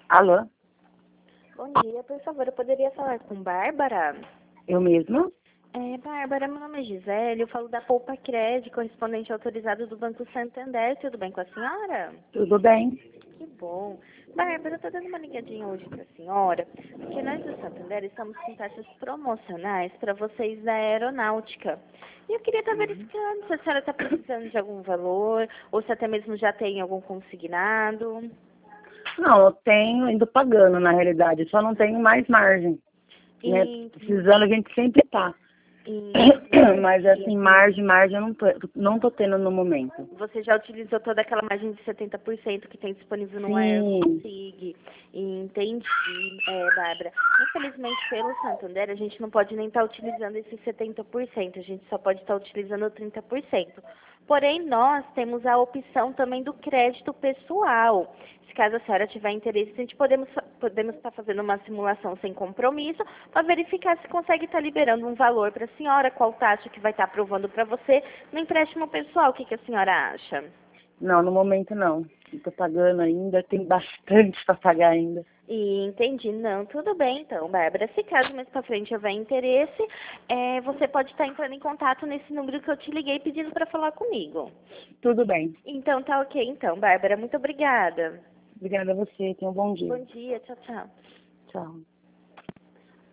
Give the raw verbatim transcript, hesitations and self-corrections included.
Alô? Bom dia, por favor, eu poderia falar com Bárbara? Eu mesma? É, Bárbara, meu nome é Gisele, eu falo da Poupa Crédito, correspondente autorizado do Banco Santander. Tudo bem com a senhora? Tudo bem? Que bom. Bárbara, eu estou dando uma ligadinha hoje para a senhora, porque nós do Santander estamos com taxas promocionais para vocês da aeronáutica. E eu queria estar verificando se a senhora está precisando de algum valor, ou se até mesmo já tem algum consignado. Não, eu tenho indo pagando, na realidade. Só não tenho mais margem. Né? E, Precisando a gente sempre tá. e Mas assim, margem, margem eu não tô, não tô tendo no momento. Você já utilizou toda aquela margem de setenta por cento que tem disponível no Sim. AirConsig. Entendi, é, Bárbara. Infelizmente, pelo Santander, a gente não pode nem estar utilizando esses setenta por cento. A gente só pode estar utilizando trinta por cento. Porém, nós temos a opção também do crédito pessoal. Se caso a senhora tiver interesse, a gente podemos, podemos estar fazendo uma simulação sem compromisso para verificar se consegue estar liberando um valor para a senhora, qual taxa que vai estar aprovando para você no empréstimo pessoal. O que, que a senhora acha? Não, no momento não. Estou pagando ainda, tem bastante para pagar ainda. E entendi. Não, tudo bem então, Bárbara. Se caso mais para frente houver interesse, é, você pode estar entrando em contato nesse número que eu te liguei pedindo para falar comigo. Tudo bem. Então tá ok então, Bárbara. Muito obrigada. Obrigada a você. Tenha um bom dia. Bom dia, tchau, tchau. Tchau.